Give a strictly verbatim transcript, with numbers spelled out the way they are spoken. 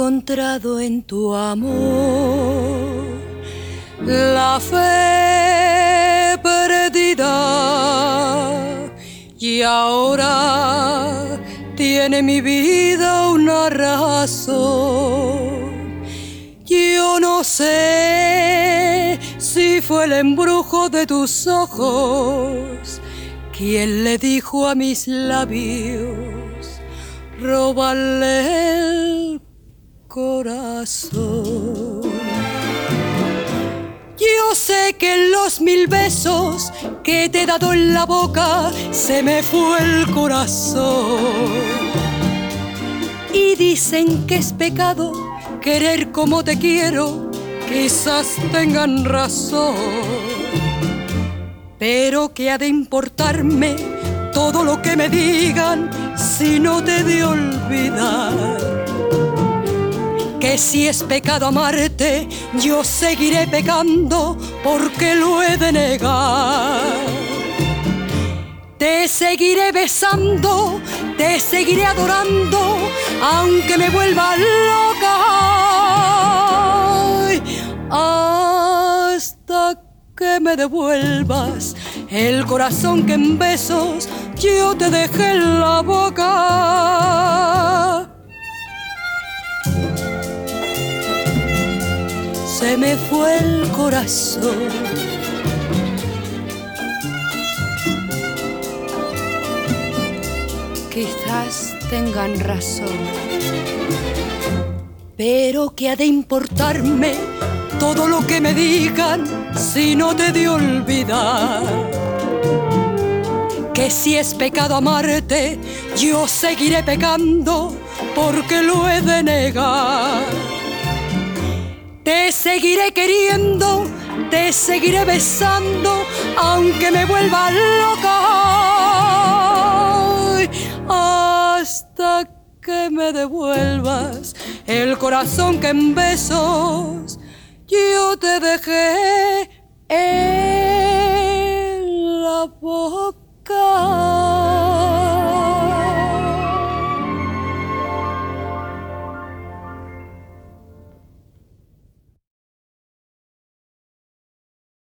encontrado en tu amor la fe perdida y ahora tiene mi vida una razón. Yo no sé si fue el embrujo de tus ojos quien le dijo a mis labios róbale el corazón. Yo sé que en los mil besos que te he dado en la boca se me fue el corazón. Y dicen que es pecado querer como te quiero, quizás tengan razón. Pero ¿qué ha de importarme todo lo que me digan si no te he de olvidar? Que si es pecado amarte, yo seguiré pecando porque lo he de negar. Te seguiré besando, te seguiré adorando, aunque me vuelva loca. Hasta que me devuelvas el corazón que en besos yo te dejé en la boca. Se me fue el corazón. Quizás tengan razón, pero ¿qué ha de importarme todo lo que me digan si no te he de olvidar? Que si es pecado amarte, yo seguiré pecando porque lo he de negar. Te seguiré queriendo, te seguiré besando, aunque me vuelva loca. Hasta que me devuelvas el corazón que en besos yo te dejé en la boca.